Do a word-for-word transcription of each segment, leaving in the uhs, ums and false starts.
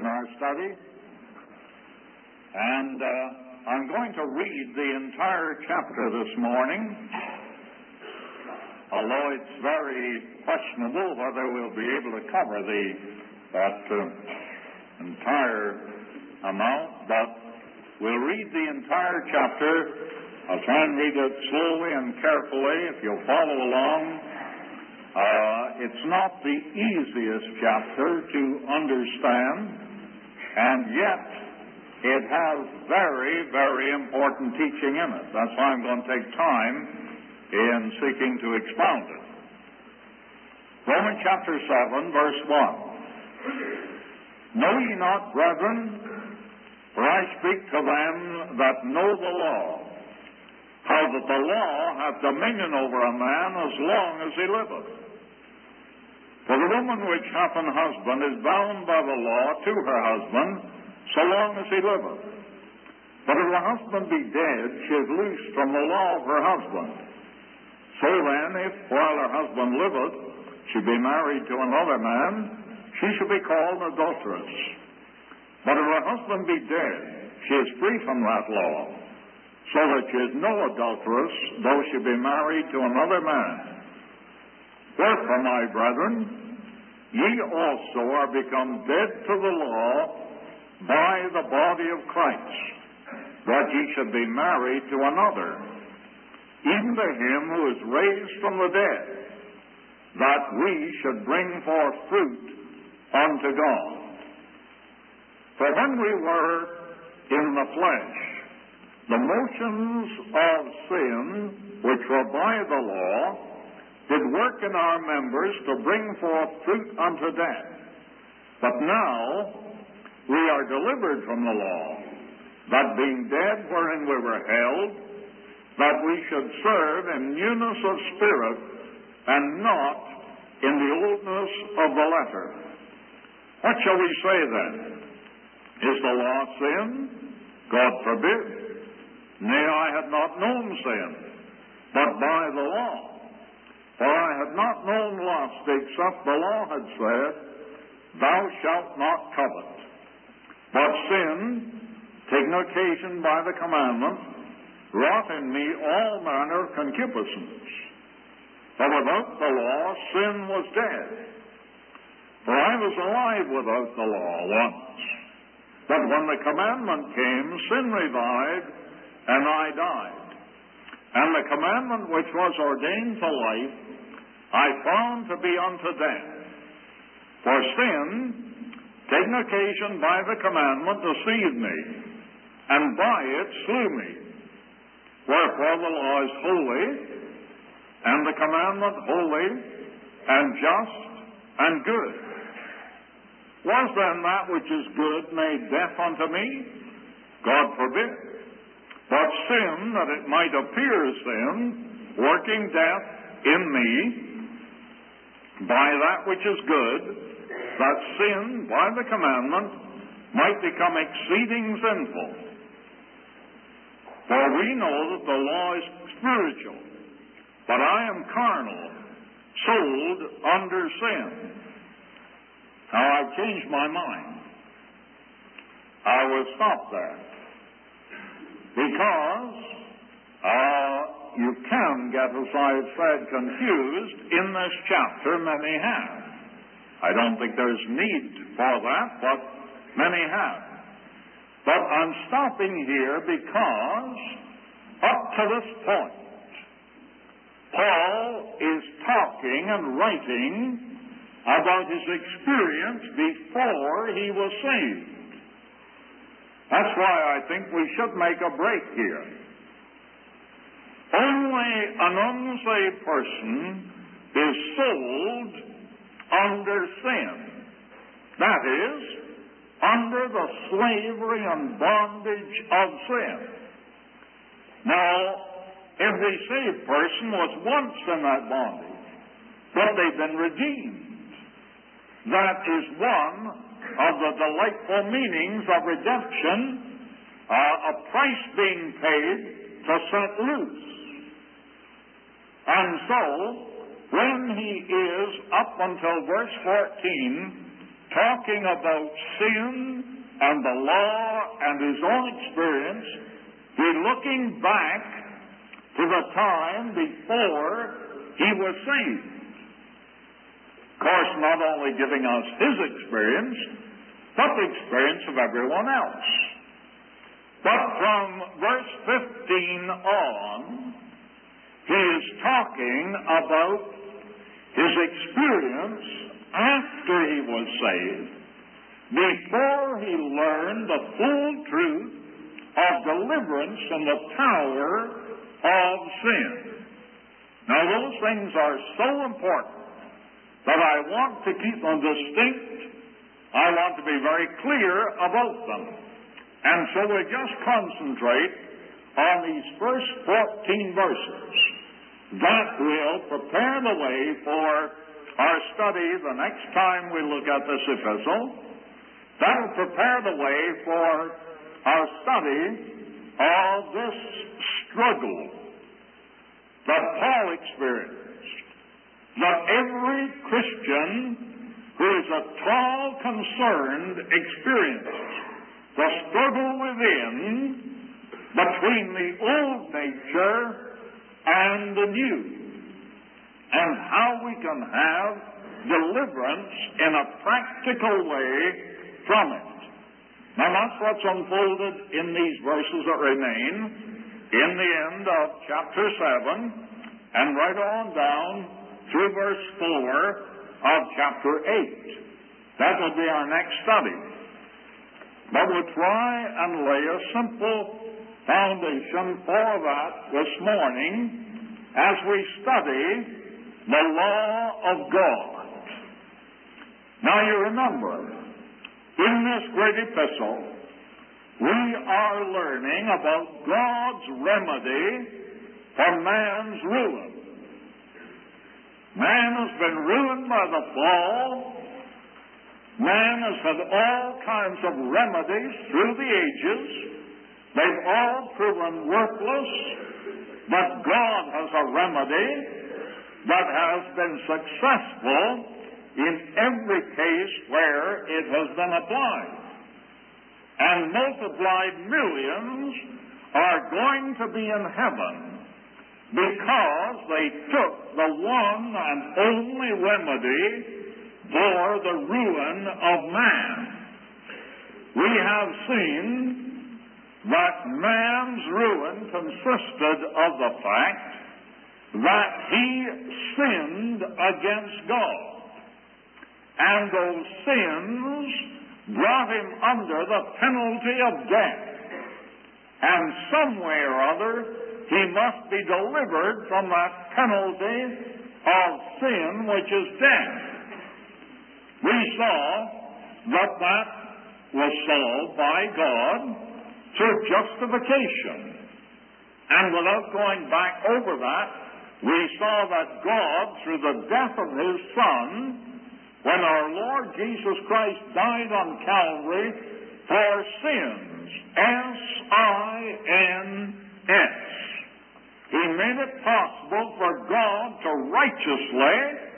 in our study, and uh, I'm going to read the entire chapter this morning, although it's very questionable whether we'll be able to cover the that uh, entire amount, but we'll read the entire chapter. I'll try and read it slowly and carefully if you'll follow along. Uh, it's not the easiest chapter to understand, and yet it has very, very important teaching in it. That's why I'm going to take time in seeking to expound it. Romans chapter seven, verse one. Know ye not, brethren, for I speak to them that know the law, how that the law hath dominion over a man as long as he liveth. For the woman which hath an husband is bound by the law to her husband, so long as he liveth. But if the husband be dead, she is loosed from the law of her husband. So then, if while her husband liveth, she be married to another man, she shall be called an adulteress. But if her husband be dead, she is free from that law, so that she is no adulteress, though she be married to another man. Wherefore, my brethren, ye also are become dead to the law by the body of Christ, that ye should be married to another, even to him who is raised from the dead, that we should bring forth fruit unto God. For when we were in the flesh, the motions of sin, which were by the law, did work in our members to bring forth fruit unto death. But now we are delivered from the law, that being dead wherein we were held, that we should serve in newness of spirit, and not in the oldness of the letter. What shall we say then? Is the law sin? God forbid. Nay, I had not known sin, but by the law. For I had not known lust, except the law had said, Thou shalt not covet. But sin, taking occasion by the commandment, wrought in me all manner of concupiscence. For without the law, sin was dead. For I was alive without the law once. But when the commandment came, sin revived, and I died. And the commandment which was ordained to life, I found to be unto death. For sin, taking occasion by the commandment, deceived me, and by it slew me. Wherefore the law is holy, and the commandment holy, and just, and good. Was then that which is good made death unto me? God forbid. But sin, that it might appear sin, working death in me, by that which is good, that sin, by the commandment, might become exceeding sinful. For we know that the law is spiritual, but I am carnal, sold under sin. Now I've changed my mind. I will stop there. Because uh, you can get, as I've said, confused in this chapter. Many have. I don't think there's need for that, but many have. But I'm stopping here because up to this point, Paul is talking and writing about his experience before he was saved. That's why I think we should make a break here. Only an unsaved person is sold under sin. That is, under the slavery and bondage of sin. Now, if the saved person was once in that bondage, but they've been redeemed, that is one of the delightful meanings of redemption, uh, a price being paid to set loose. And so, when he is, up until verse fourteen, talking about sin and the law and his own experience, be looking back to the time before he was saved. Of course, not only giving us his experience, but the experience of everyone else. But from verse fifteen on, he is talking about his experience after he was saved, before he learned the full truth of deliverance from the power of sin. Now, those things are so important that I want to keep them distinct. I want to be very clear about them. And so we just concentrate on these first fourteen verses. That will prepare the way for our study the next time we look at this epistle. That will prepare the way for our study of this struggle that Paul experienced, that every Christian who is at all concerned experiences, the struggle within between the old nature and the new, and how we can have deliverance in a practical way from it. Now that's what's unfolded in these verses that remain in the end of chapter seven and right on down through verse four of chapter eight. That will be our next study. But we'll try and lay a simple foundation for that this morning as we study the law of God. Now you remember, in this great epistle, we are learning about God's remedy for man's ruin. Man has been ruined by the fall. Man has had all kinds of remedies through the ages. They've all proven worthless, but God has a remedy that has been successful in every case where it has been applied. And multiplied millions are going to be in heaven because they took the one and only remedy for the ruin of man. We have seen that man's ruin consisted of the fact that he sinned against God. And those sins brought him under the penalty of death. And some way or other, he must be delivered from that penalty of sin, which is death. We saw that that was solved by God through justification. And without going back over that, we saw that God, through the death of his Son, when our Lord Jesus Christ died on Calvary for sins, S I N S, he made it possible for God to righteously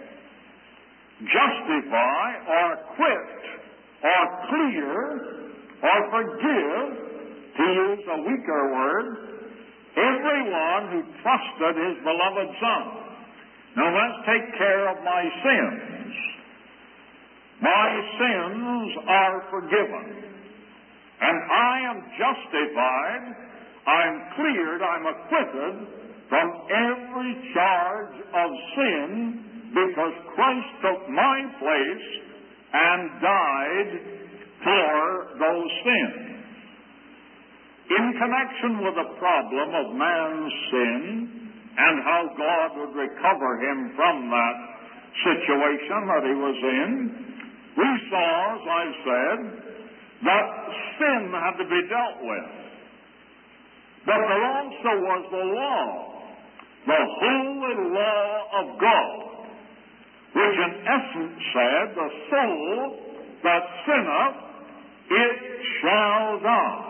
justify or acquit or clear or forgive, to use a weaker word, everyone who trusted his beloved Son. Now let's take care of my sins. My sins are forgiven. And I am justified, I'm cleared, I'm acquitted from every charge of sin because Christ took my place and died for those sins. In connection with the problem of man's sin and how God would recover him from that situation that he was in, we saw, as I've said, that sin had to be dealt with. But there also was the law, the holy law of God, which in essence said, the soul that sinneth, it shall die.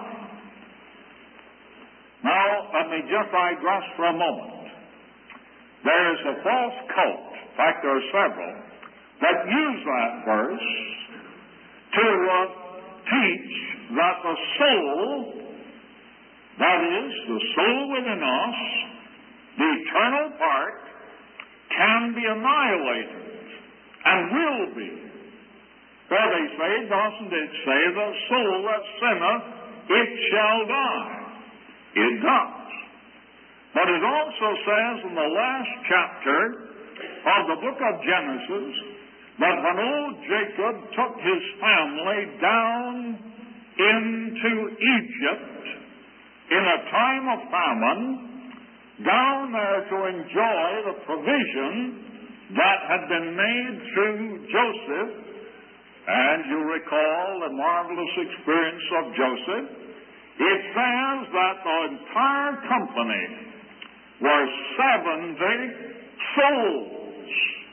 Now, let me just digress for a moment. There is a false cult, in fact there are several, that use that verse to uh, teach that the soul, that is, the soul within us, the eternal part, can be annihilated and will be. For they say, doesn't it say, the soul that sinneth, it shall die? It does. But it also says in the last chapter of the book of Genesis that when old Jacob took his family down into Egypt in a time of famine, down there to enjoy the provision that had been made through Joseph, and you recall the marvelous experience of Joseph, it says that the entire company were seventy souls.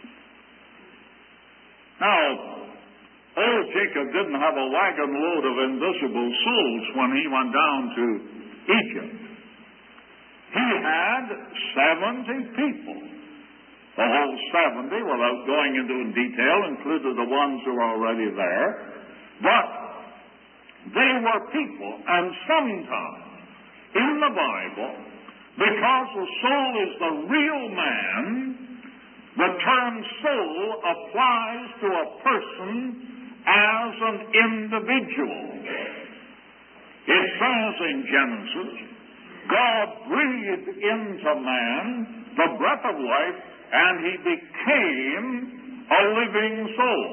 Now, old Jacob didn't have a wagon load of invisible souls when he went down to Egypt. He had seventy people. The whole seventy, without going into detail, included the ones who were already there. But they were people, and sometimes in the Bible, because the soul is the real man, the term soul applies to a person as an individual. It says in Genesis, God breathed into man the breath of life, and he became a living soul.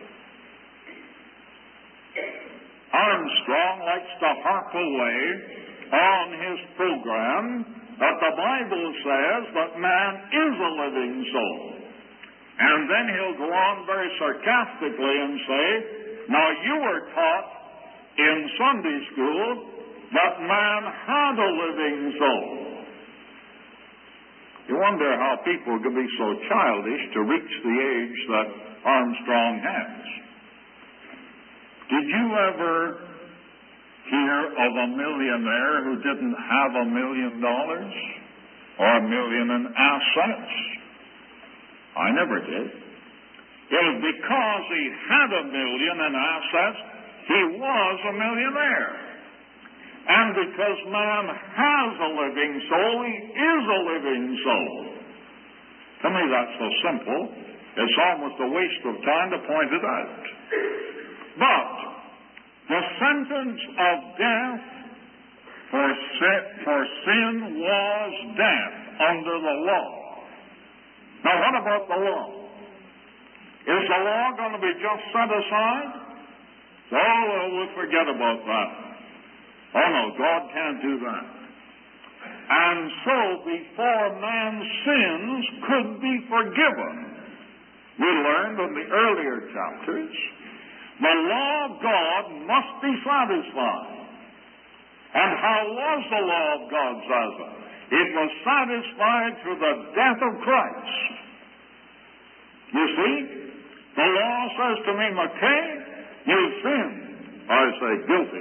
Armstrong likes to harp away on his program that the Bible says that man is a living soul. And then he'll go on very sarcastically and say, now you were taught in Sunday school that man had a living soul. You wonder how people could be so childish to reach the age that Armstrong has. Did you ever hear of a millionaire who didn't have a million dollars or a million in assets? I never did. It was because he had a million in assets, he was a millionaire. And because man has a living soul, he is a living soul. To me, that's so simple, it's almost a waste of time to point it out. But the sentence of death for sin, for sin was death under the law. Now, what about the law? Is the law going to be just set aside? Oh, well, we'll forget about that. Oh, no, God can't do that. And so, before man's sins could be forgiven, we learned in the earlier chapters, the law of God must be satisfied. And how was the law of God satisfied? It was satisfied through the death of Christ. You see, the law says to me, McKay, you sinned. I say, guilty.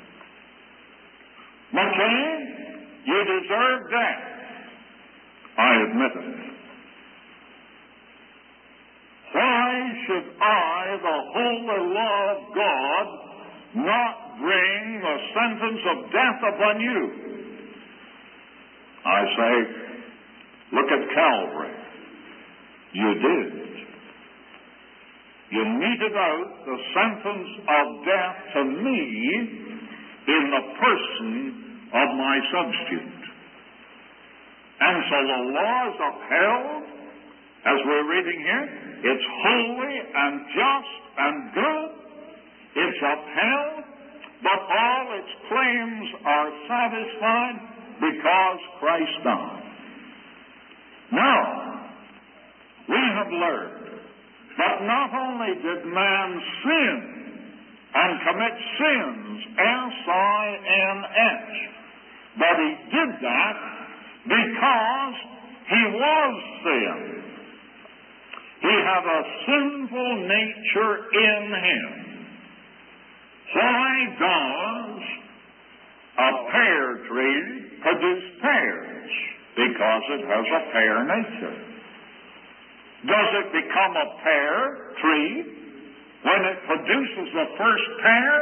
McKay, you deserve death. I admit it. Why should I, the holy law of God, not bring the sentence of death upon you? I say, look at Calvary. You did. You meted out the sentence of death to me in the person of my substitute. And so the law is upheld, as we're reading here. It's holy and just and good. It's upheld, but all its claims are satisfied because Christ died. Now, we have learned that not only did man sin and commit sins, S I N S, but he did that because he was sin. He had a sinful nature in him. Why does a pear tree produce pears? Because it has a pear nature. Does it become a pear tree when it produces the first pear?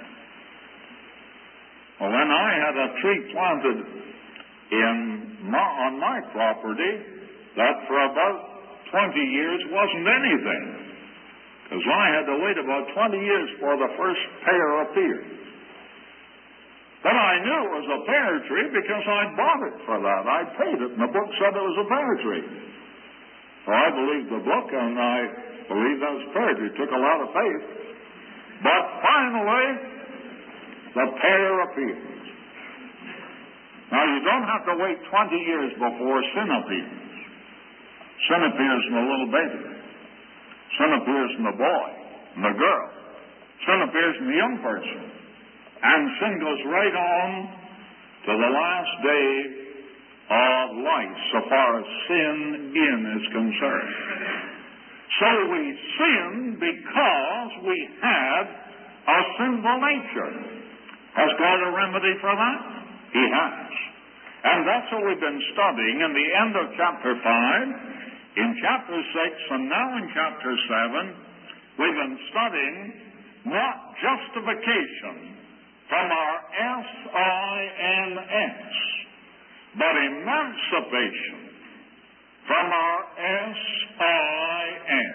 Well, when I had a tree planted in my, on my property, that for about twenty years wasn't anything, because I had to wait about twenty years for the first pear appeared. But I knew it was a pear tree because I bought it for that. I paid it, and the book said it was a pear tree. So I believed the book, and I believed that was a pear tree. It took a lot of faith. But finally, the pear appears. Now, you don't have to wait twenty years before sin appears. Sin appears in the little baby. Sin appears in the boy, in the girl. Sin appears in the young person. And sin goes right on to the last day of life, so far as sin in is concerned. So we sin because we had a sinful nature. Has God a remedy for that? He has. And that's what we've been studying in the end of chapter five. In chapter six and now in chapter seven, we've been studying not justification from our S I N S, but emancipation from our S I N.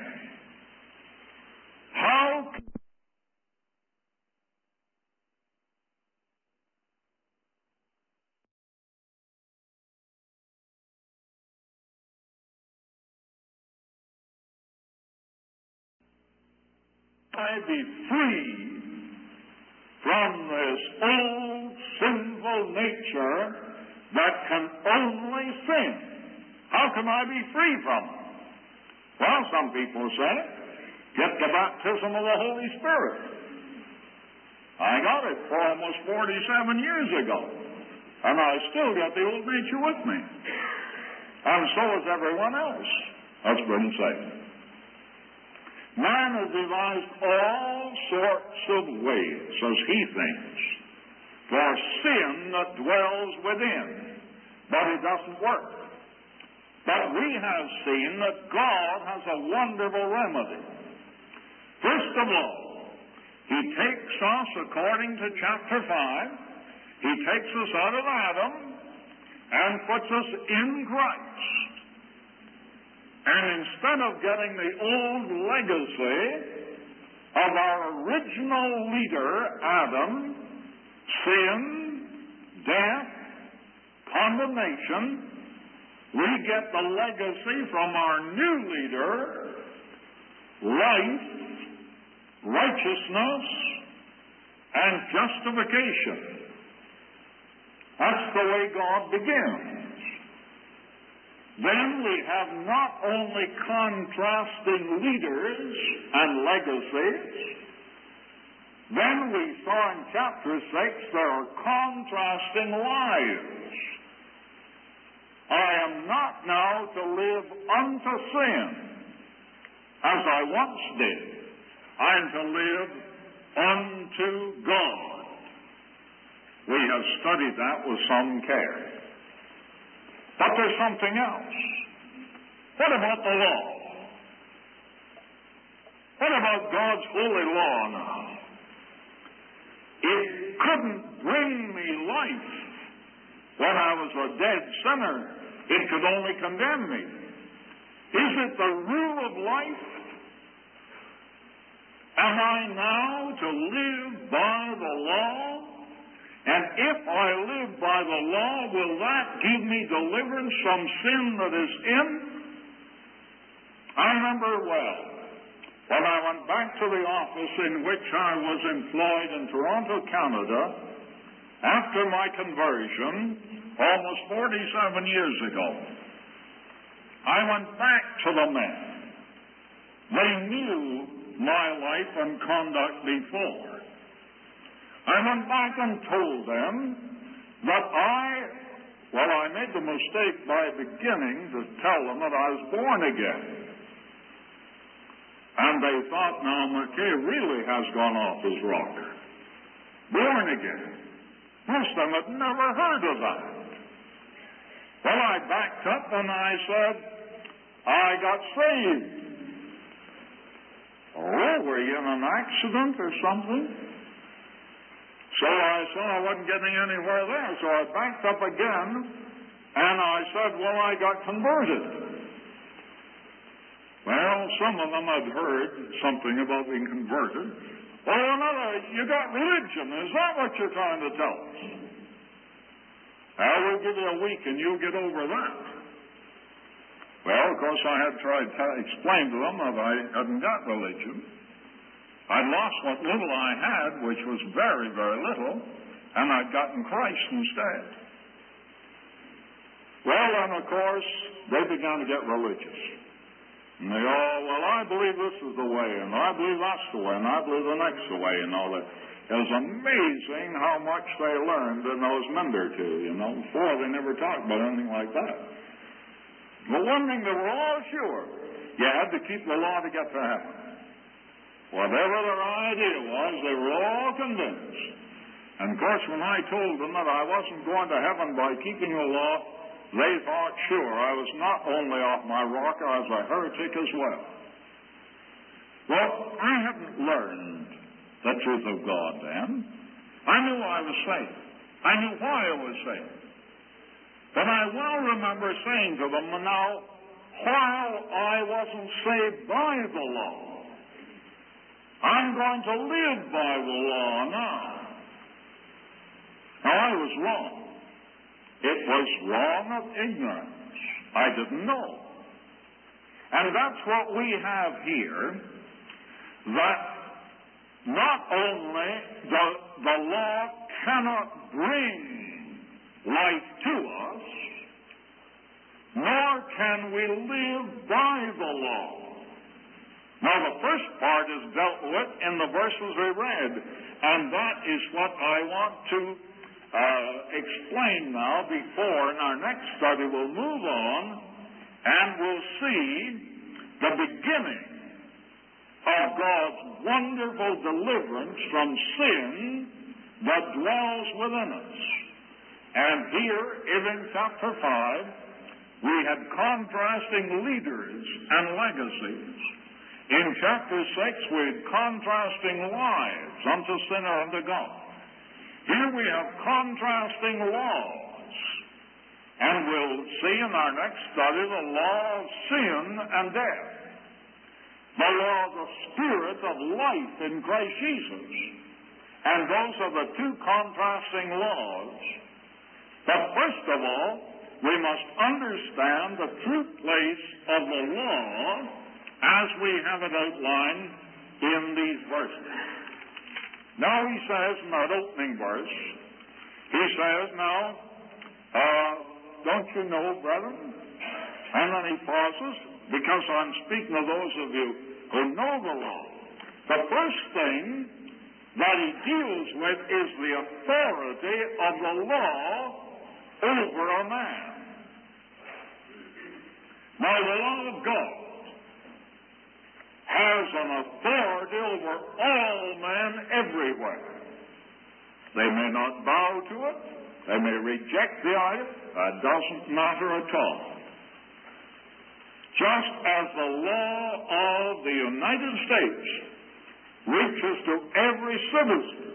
How can I be free from this old sinful nature that can only sin? How can I be free from it? Well, some people say, get the baptism of the Holy Spirit. I got it for almost forty-seven years ago, and I still got the old nature with me. And so is everyone else that's been saved. Man has devised all sorts of ways, as he thinks, for sin that dwells within, but it doesn't work. But we have seen that God has a wonderful remedy. First of all, He takes us, according to chapter five, He takes us out of Adam and puts us in Christ. And instead of getting the old legacy of our original leader, Adam, sin, death, condemnation, we get the legacy from our new leader, life, righteousness, and justification. That's the way God begins. Then we have not only contrasting leaders and legacies, then we saw in chapter six there are contrasting lives. I am not now to live unto sin, as I once did. I am to live unto God. We have studied that with some care. But there's something else. What about the law? What about God's holy law now? It couldn't bring me life when I was a dead sinner. It could only condemn me. Is it the rule of life? Am I now to live by the law? And if I live by the law, will that give me deliverance from sin that is in? I remember well, when I went back to the office in which I was employed in Toronto, Canada, after my conversion, almost forty-seven years ago, I went back to the men. They knew my life and conduct before. I went back and told them that I, well, I made the mistake by beginning to tell them that I was born again. And they thought, now, McKay really has gone off his rocker. Born again. Most of them had never heard of that. Well, I backed up and I said, I got saved. Oh, were you in an accident or something? So I saw I wasn't getting anywhere there, so I backed up again, and I said, well, I got converted. Well, some of them had heard something about being converted. Oh, another, you got religion. Is that what you're trying to tell us? I will give you a week and you'll get over that. Well, of course, I had tried to explain to them that I hadn't got religion. I'd lost what little I had, which was very, very little, and I'd gotten Christ instead. Well, and of course, they began to get religious. And they all, well, I believe this is the way, and I believe that's the way, and I believe the next the way, and all that. It was amazing how much they learned in those months or two, you know. Before, they never talked about anything like that. But one thing they were all sure, you had to keep the law to get to heaven. Whatever their idea was, they were all convinced. And of course, when I told them that I wasn't going to heaven by keeping the law, they thought sure I was not only off my rocker, I was a heretic as well. Well, I hadn't learned the truth of God then. I knew I was saved. I knew why I was saved. But I well remember saying to them, now, while I wasn't saved by the law, I'm going to live by the law now. Now, I was wrong. It was wrong of ignorance. I didn't know. And that's what we have here, that not only the, the law cannot bring life to us, nor can we live by the law. Now, the first part is dealt with in the verses we read, and that is what I want to uh, explain now before in our next study we'll move on, and we'll see the beginning of God's wonderful deliverance from sin that dwells within us. And here, in chapter five, we had contrasting leaders and legacies. In chapter six, we had contrasting lives unto sin or unto God. Here we have contrasting laws. And we'll see in our next study the law of sin and death. The law of the Spirit of life in Christ Jesus. And those are the two contrasting laws. But first of all, we must understand the true place of the law as we have it outlined in these verses. Now he says in that opening verse, he says, now, uh, don't you know, brethren? And then he pauses, because I'm speaking to those of you who know the law. The first thing that he deals with is the authority of the law over a man. Now, the law of God has an authority over all men everywhere. They may not bow to it. They may reject the idol. It doesn't matter at all. Just as the law of the United States reaches to every citizen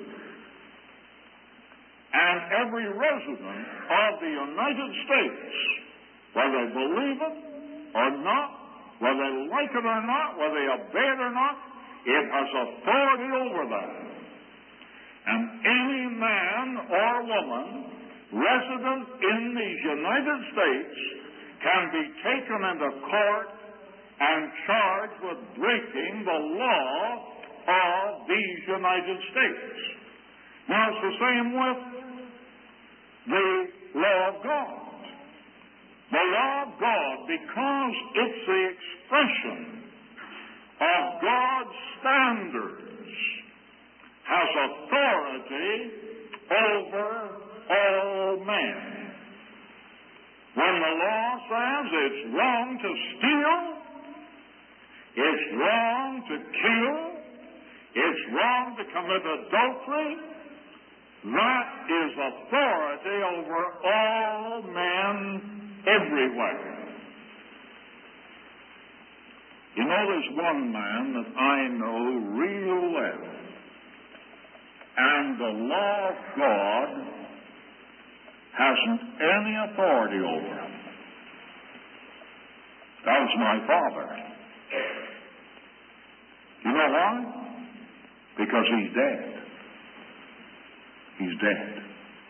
and every resident of the United States, whether they believe it or not, whether they like it or not, whether they obey it or not, it has authority over that. And any man or woman resident in these United States can be taken into court and charged with breaking the law of these United States. Now, it's the same with the law of God. The law of God, because it's the expression of God's standards, has authority over all men. When the law says it's wrong to steal, it's wrong to kill, it's wrong to commit adultery, that is authority over all men everywhere. You know, there's one man that I know real well, and the law of God hasn't any authority over him. That was my father. You know why? Because he's dead. He's dead.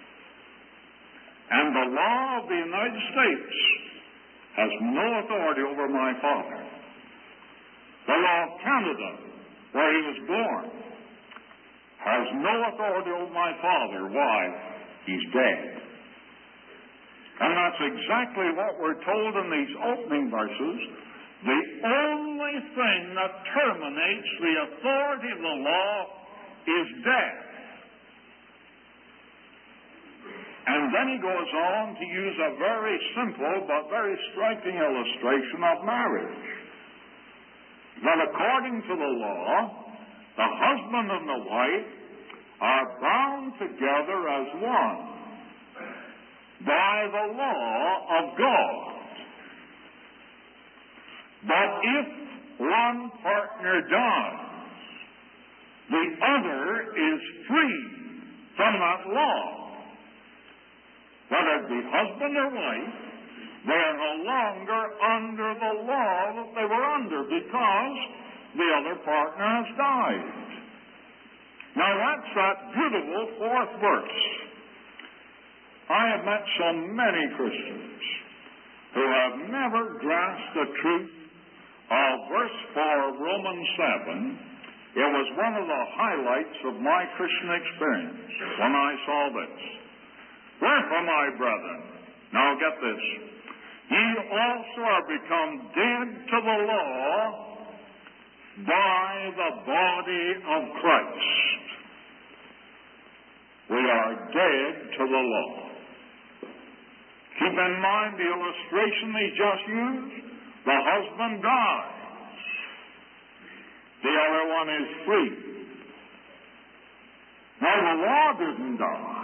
And the law of the United States has no authority over my father. The law of Canada, where he was born, has no authority over my father. Why? He's dead. And that's exactly what we're told in these opening verses. The only thing that terminates the authority of the law is death. And then he goes on to use a very simple but very striking illustration of marriage. That according to the law, the husband and the wife are bound together as one by the law of God. But if one partner dies, the other is free from that law. Whether it be husband or wife, they are no longer under the law that they were under because the other partner has died. Now that's that beautiful fourth verse. I have met so many Christians who have never grasped the truth of verse four of Romans seven. It was one of the highlights of my Christian experience when I saw this. Wherefore, my brethren, now get this, ye also are become dead to the law by the body of Christ. We are dead to the law. Keep in mind the illustration he just used. The husband dies. The other one is free. Now the law didn't die.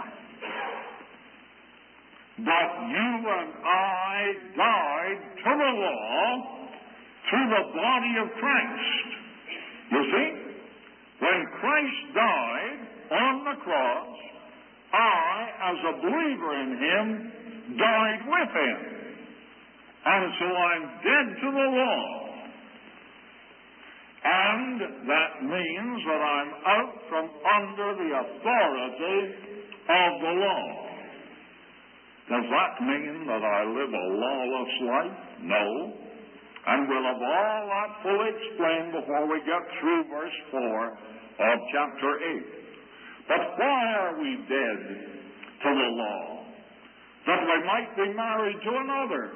But you and I died to the law through the body of Christ. You see, when Christ died on the cross, I, as a believer in him, died with him. And so I'm dead to the law. And that means that I'm out from under the authority of the law. Does that mean that I live a lawless life? No. And we'll have all that fully explained before we get through verse four of chapter eight. But why are we dead to the law? That we might be married to another.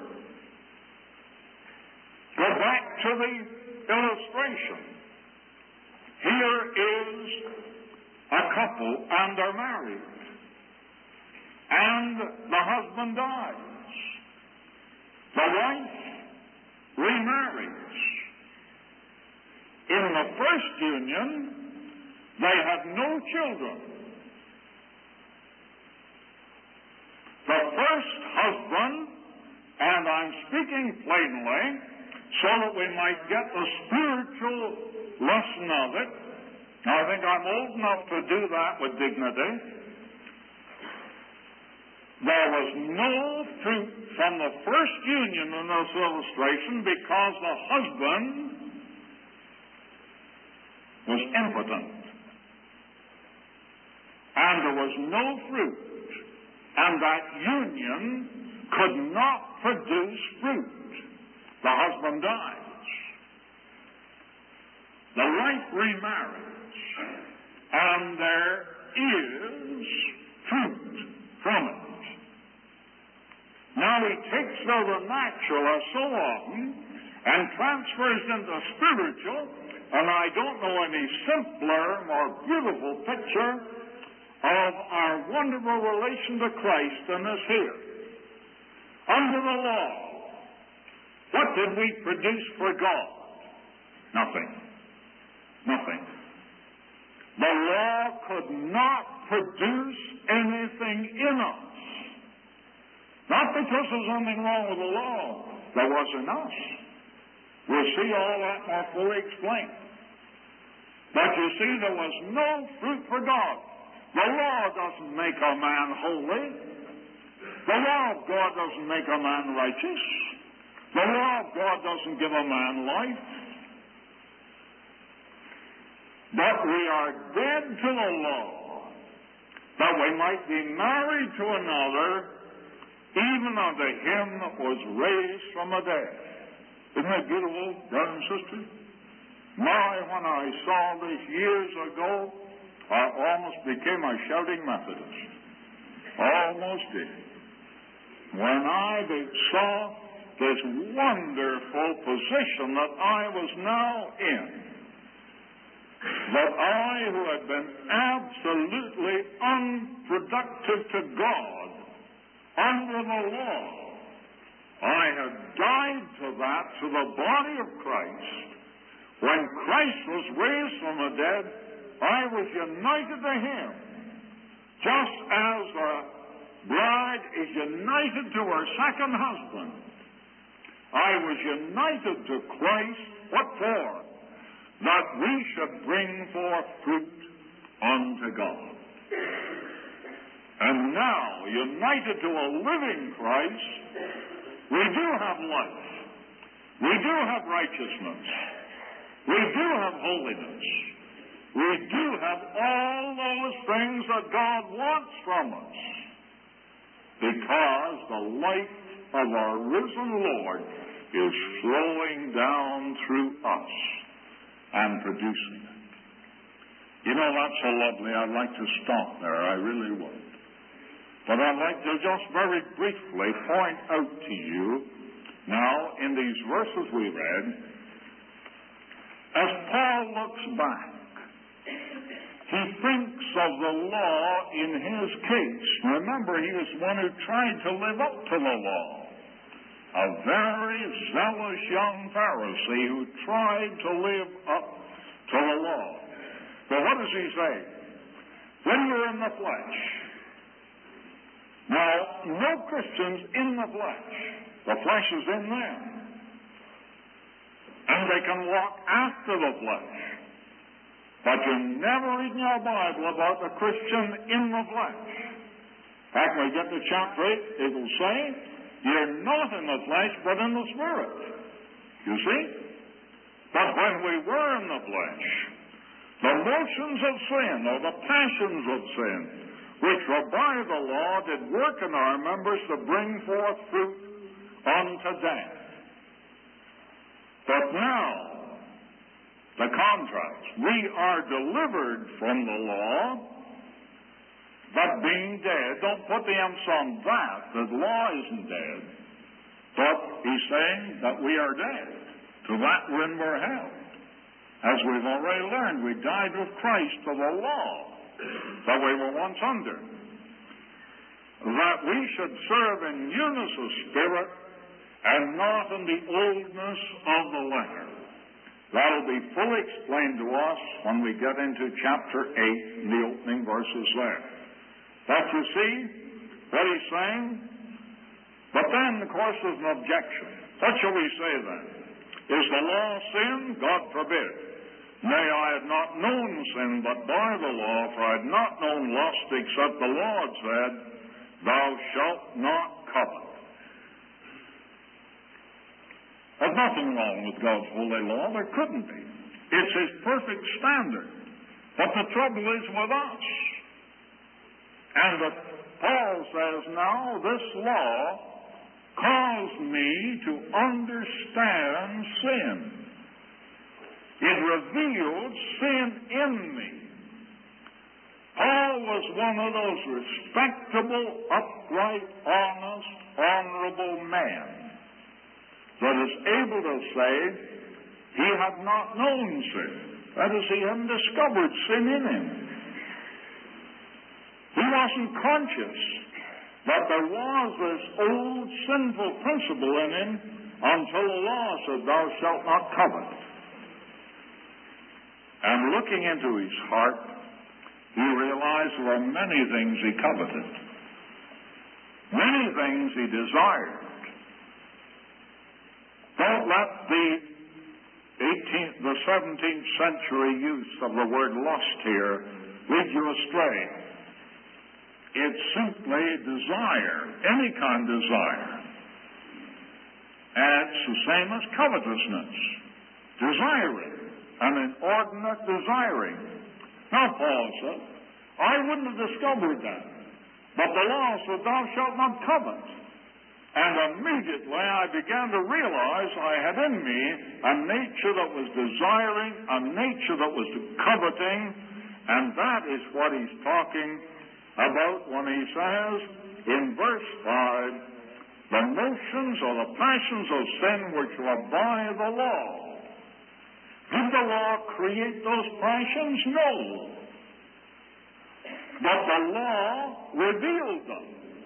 Go back to the illustration. Here is a couple and they're married. And the husband dies. The wife remarries. In the first union, they had no children. The first husband, and I'm speaking plainly so that we might get the spiritual lesson of it. I think I'm old enough to do that with dignity. There was no fruit from the first union in this illustration because the husband was impotent. And there was no fruit. And that union could not produce fruit. The husband dies. The wife remarries. And there is fruit from it. Now he takes the natural as so often and transfers into spiritual, and I don't know any simpler, more beautiful picture of our wonderful relation to Christ than this here. Under the law, what did we produce for God? Nothing. Nothing. The law could not produce anything in us. Not because there's anything wrong with the law. There was in us. We'll see all that more fully explained. But you see, there was no fruit for God. The law doesn't make a man holy. The law of God doesn't make a man righteous. The law of God doesn't give a man life. But we are dead to the law, that we might be married to another, even unto him that was raised from the dead. Isn't that beautiful, brothers and sisters? My, when I saw this years ago, I almost became a shouting Methodist. Almost did. When I saw this wonderful position that I was now in, that I, who had been absolutely unproductive to God under the law, I had died to that, to the body of Christ. When Christ was raised from the dead, I was united to him, just as a bride is united to her second husband. I was united to Christ. What for? That we should bring forth fruit unto God. And now, united to a living Christ, we do have life. We do have righteousness. We do have holiness. We do have all those things that God wants from us, because the life of our risen Lord is flowing down through us and producing it. You know, that's so lovely. I'd like to stop there. I really would. But I'd like to just very briefly point out to you now in these verses we read, as Paul looks back, he thinks of the law in his case. Remember, he was one who tried to live up to the law. A very zealous young Pharisee who tried to live up to the law. But what does he say? When you're in the flesh. Now, no Christians in the flesh. The flesh is in them. And they can walk after the flesh. But you never read in your Bible about the Christian in the flesh. In fact, when we get to chapter eight, it will say, you're not in the flesh, but in the Spirit. You see? But when we were in the flesh, the motions of sin, or the passions of sin, which were by the law, did work in our members to bring forth fruit unto death. But now, the contrast. We are delivered from the law, but being dead. Don't put the emphasis on that. The law isn't dead. But he's saying that we are dead. To that when we're held. As we've already learned, we died with Christ to the law that we were once under. That we should serve in newness of spirit and not in the oldness of the letter. That'll be fully explained to us when we get into chapter eight, in the opening verses there. But you see what he's saying? But then, of course, there's an objection. What shall we say then? Is the law sin? God forbid. Nay, I had not known sin but by the law, for I had not known lust except the Lord said, thou shalt not covet. There's nothing wrong with God's holy law. There couldn't be. It's his perfect standard. But the trouble is with us. And that Paul says, now this law caused me to understand sin. It revealed sin in me. Paul was one of those respectable, upright, honest, honorable men that is able to say he had not known sin. That is, he hadn't discovered sin in him. He wasn't conscious that there was this old sinful principle in him until the law said, thou shalt not covet. And looking into his heart, he realized there were many things he coveted. Many things he desired. Don't let the eighteenth, the seventeenth century use of the word lust here leads you astray. It's simply desire, any kind of desire. And it's the same as covetousness. Desiring, an inordinate desiring. Now Paul said, I wouldn't have discovered that. But the law said, thou shalt not covet. And immediately I began to realize I had in me a nature that was desiring, a nature that was coveting, and that is what he's talking about when he says in verse five, the motions or the passions of sin which are by the law. Did the law create those passions? No. But the law revealed them.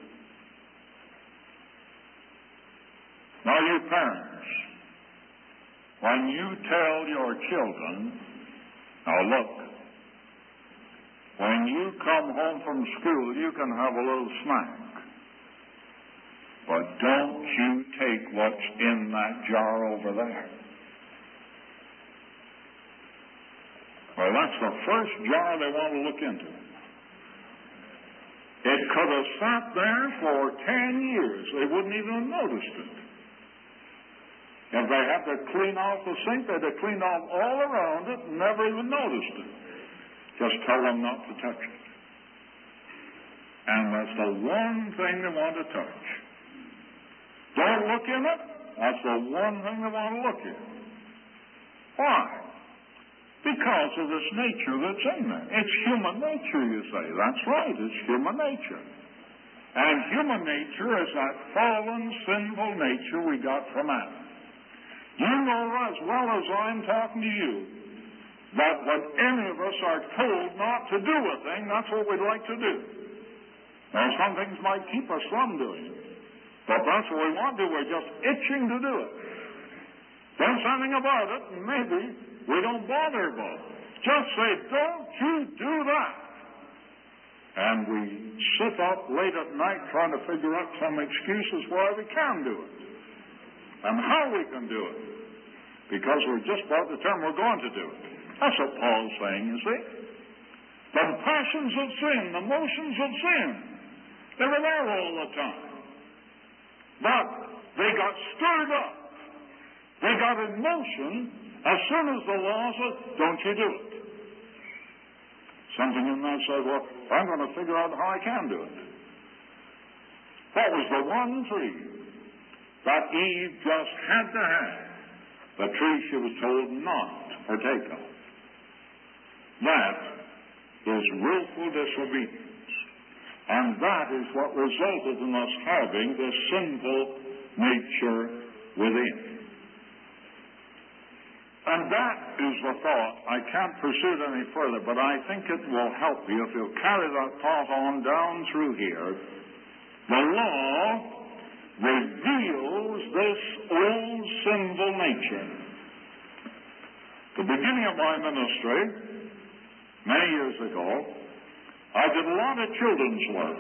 Now, you parents, when you tell your children, now look, when you come home from school, you can have a little snack. But don't you take what's in that jar over there. Well, that's the first jar they want to look into. It could have sat there for ten years. They wouldn't even have noticed it. If they had to clean off the sink, they'd have cleaned off all around it and never even noticed it. Just tell them not to touch it. And that's the one thing they want to touch. Don't look in it. That's the one thing they want to look in. Why? Because of this nature that's in there. It's human nature, you say. That's right. It's human nature. And human nature is that fallen, sinful nature we got from Adam. You know as well as I'm talking to you that when any of us are told not to do a thing, that's what we'd like to do. Now, some things might keep us from doing it, but that's what we want to do. We're just itching to do it. Don't say anything about it, and maybe we don't bother about it. Just say, don't you do that. And we sit up late at night trying to figure out some excuses why we can do it and how we can do it, because we're just about the time we're going to do it. That's what Paul's saying, you see. The passions of sin, the motions of sin, they were there all the time. But they got stirred up. They got in motion as soon as the law said, don't you do it. Something in that said, well, I'm going to figure out how I can do it. That was the one tree that Eve just had to have. The tree she was told not to partake of. That is willful disobedience. And that is what resulted in us having this sinful nature within. And that is the thought. I can't pursue it any further, but I think it will help you if you'll carry that thought on down through here. The law reveals this old sinful nature. The beginning of my ministry, many years ago, I did a lot of children's work.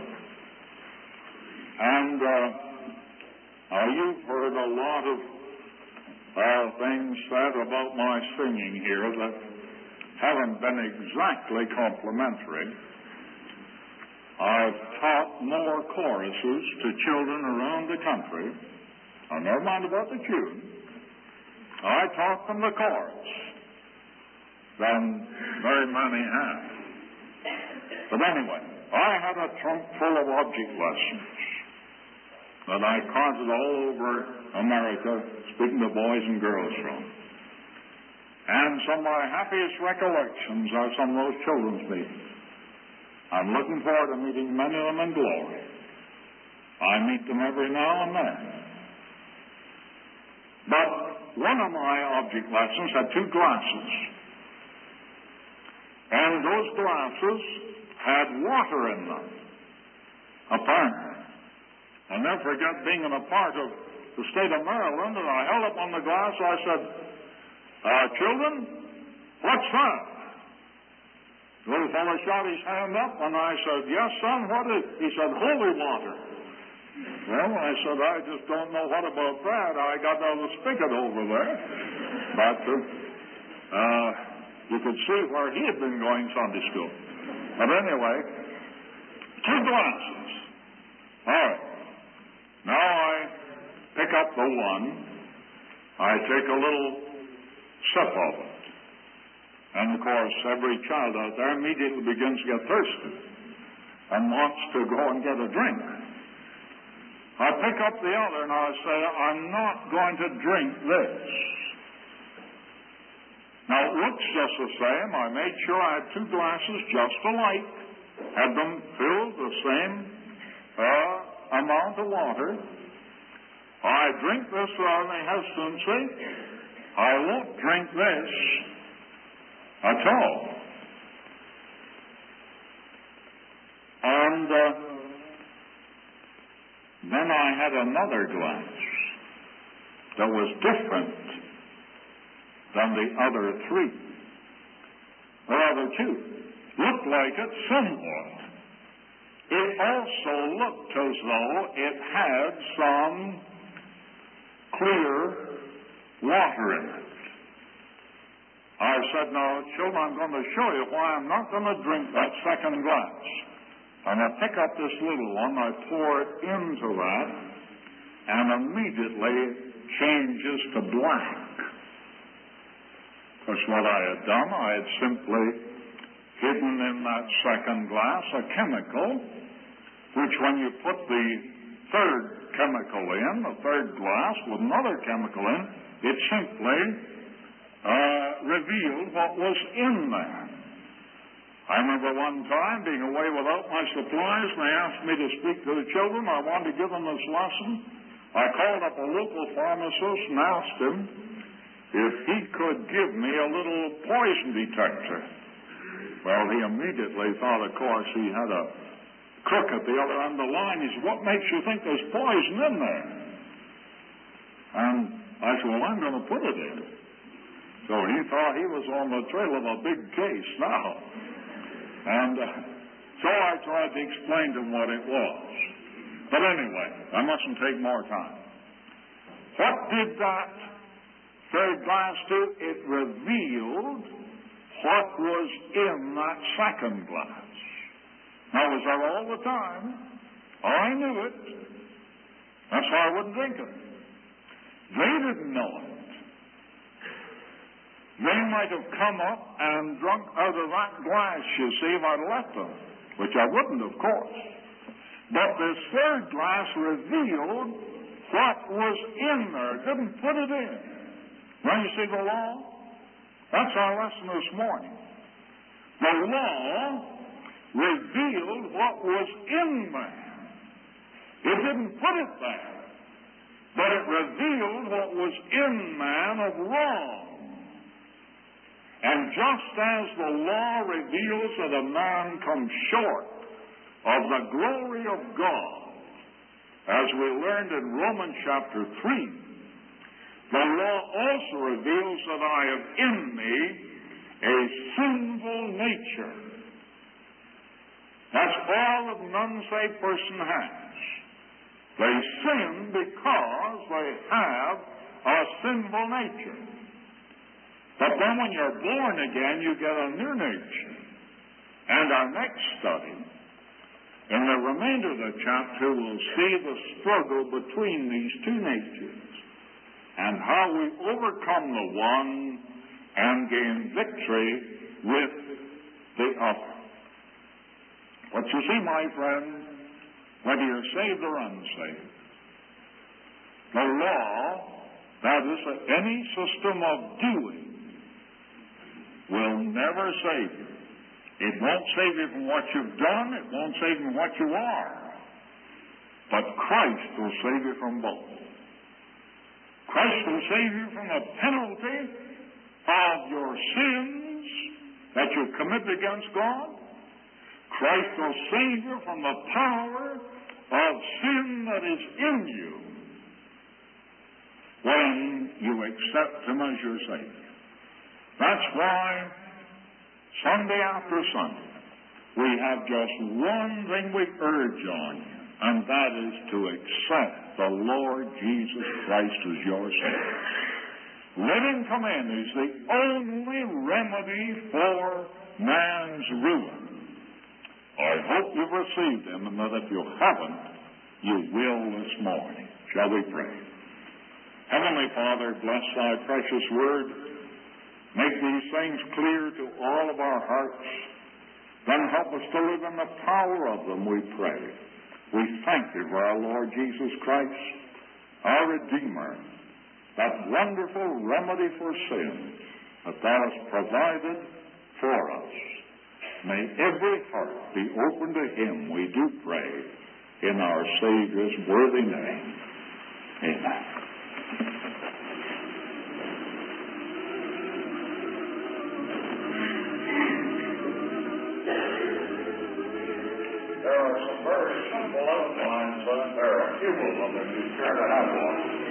And uh, uh, you've heard a lot of uh, things said about my singing here that haven't been exactly complimentary. I've taught more choruses to children around the country. I never mind about the tune. I taught them the chorus than very many have. But anyway, I had a trunk full of object lessons that I carted all over America, speaking to boys and girls from. And some of my happiest recollections are some of those children's meetings. I'm looking forward to meeting many of them in glory. I meet them every now and then. But one of my object lessons had two glasses. And those glasses had water in them, apparently. I'll never forget being in a part of the state of Maryland, and I held up on the glass, I said, uh, children, what's that? The little fellow shot his hand up, and I said, yes, son, what is it? He said, holy water. Well, I said, I just don't know what about that. I got another spigot over there. But uh, uh, you could see where he had been going Sunday school. But anyway, two glasses. All right. Now I pick up the one. I take a little sip of it. And, of course, every child out there immediately begins to get thirsty and wants to go and get a drink. I pick up the other and I say, I'm not going to drink this. Now, it looks just the same. I made sure I had two glasses just alike, had them filled the same uh, amount of water. I drink this without any hesitancy. I won't drink this at all. And uh, then I had another glass that was different than the other three. The other two looked like it somewhat. It also looked as though it had some clear water in it. I said, now, children, I'm going to show you why I'm not going to drink that second glass. And I pick up this little one, I pour it into that, and immediately it changes to black. Because what I had done, I had simply hidden in that second glass a chemical, which when you put the third chemical in, the third glass with another chemical in, it simply uh, revealed what was in there. I remember one time being away without my supplies, and they asked me to speak to the children. I wanted to give them this lesson. I called up a local pharmacist and asked him if he could give me a little poison detector. Well, he immediately thought, of course, he had a crook at the other end of the line. He said, what makes you think there's poison in there? And I said, well, I'm going to put it in. So he thought he was on the trail of a big case now. And uh, so I tried to explain to him what it was. But anyway, I mustn't take more time. What did that third glass do? It revealed what was in that second glass. Now, was there all the time? I knew it. That's why I wouldn't drink it. They didn't know it. They might have come up and drunk out of that glass, you see, if I'd let them, which I wouldn't, of course. But this third glass revealed what was in there. It didn't put it in. Now you see the law? That's our lesson this morning. The law revealed what was in there. It didn't put it there, but it revealed what was in man of wrong. And just as the law reveals that a man comes short of the glory of God, as we learned in Romans chapter three, the law also reveals that I have in me a sinful nature. That's all that an unsaved person has. They sin because they have a sinful nature. But then when you're born again, you get a new nature. And our next study, in the remainder of the chapter, we'll see the struggle between these two natures and how we overcome the one and gain victory with the other. But you see, my friend, whether you're saved or unsaved, the law, that is, any system of doing, will never save you. It won't save you from what you've done. It won't save you from what you are. But Christ will save you from both. Christ will save you from the penalty of your sins that you've committed against God. Christ will save you from the power of sin that is in you when you accept Him as your Savior. That's why Sunday after Sunday we have just one thing we urge on you, and that is to accept the Lord Jesus Christ as your Savior. living command is the only remedy for man's ruin. I hope you've received them, and that if you haven't, you will this morning. Shall we pray? Heavenly Father, bless thy precious word. Make these things clear to all of our hearts. Then help us to live in the power of them, we pray. We thank you for our Lord Jesus Christ, our Redeemer, that wonderful remedy for sin that thou hast provided for us. May every heart be open to him, we do pray, in our Savior's worthy name. Amen. There are some very simple outlines, but there are a few of them if you care to have one.